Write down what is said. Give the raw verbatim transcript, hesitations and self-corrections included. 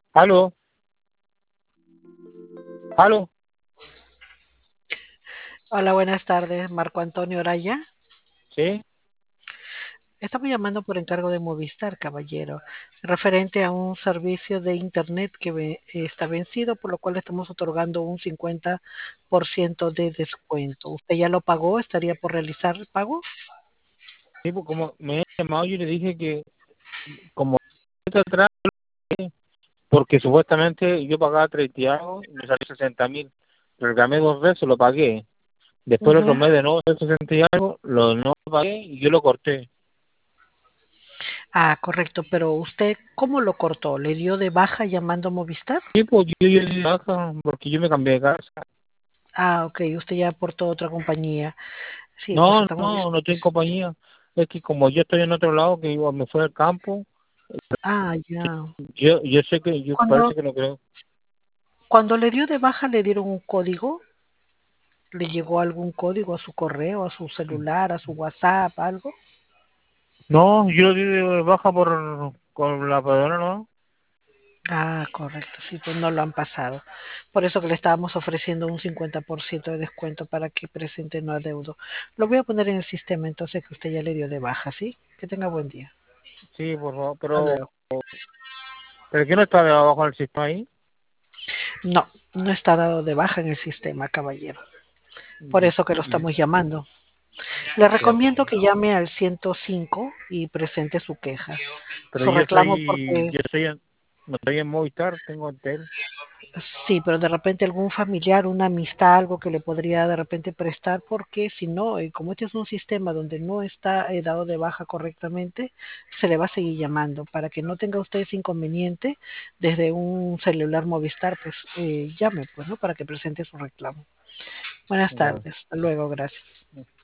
Aló, aló, Hola, buenas tardes, Marco Antonio Oraya. sí, Estamos llamando por encargo de Movistar, caballero, referente a un servicio de Internet que ve- está vencido, por lo cual estamos otorgando un cincuenta por ciento de descuento. ¿Usted ya lo pagó? ¿Estaría por realizar el pago? sí, pues como me he llamado, yo le dije que como está atrás, porque supuestamente yo pagaba treinta y algo, y me salió sesenta mil, reclamé dos veces, lo pagué, después el otro Ujú. mes de nuevo sesenta y algo, lo no lo pagué y yo lo corté. Ah, correcto, pero ¿usted cómo lo cortó? ¿Le dio de baja llamando a Movistar? Sí, pues yo, yo le di baja porque yo me cambié de casa. Ah, ok, usted ya aportó a otra compañía. Sí, pues No, estamos no, viendo. no estoy en compañía, es que como yo estoy en otro lado, que igual me fue al campo, Ah, ya. yo, yo sé que, yo Cuando, parece que no creo. cuando le dio de baja, ¿le dieron un código? ¿Le llegó algún código a su correo, a su celular, a su WhatsApp, algo? No, yo lo di de baja por, con la padrona, ¿no? Ah, correcto, sí, pues no lo han pasado. Por eso que le estábamos ofreciendo un cincuenta por ciento de descuento para que presente no adeudo. Lo voy a poner en el sistema entonces que usted ya le dio de baja, ¿sí? Que tenga buen día. Sí, por favor, Hasta pero, luego. pero ¿qué no está de abajo del sistema ahí? No, no está dado de baja en el sistema, caballero. Por Ya, eso que lo ya, estamos llamando. Le ya. recomiendo que llame al ciento cinco y presente su queja. Pero Su yo reclamo soy, porque yo soy, en- no estoy en Movistar, tengo Entel. sí, pero de repente algún familiar, una amistad, algo que le podría de repente prestar, porque si no, eh, como este es un sistema donde no está eh, dado de baja correctamente, se le va a seguir llamando. Para que no tenga usted ese inconveniente, desde un celular Movistar, pues eh, llame, pues, ¿no? Para que presente su reclamo. Buenas Ya. tardes. Hasta luego, gracias.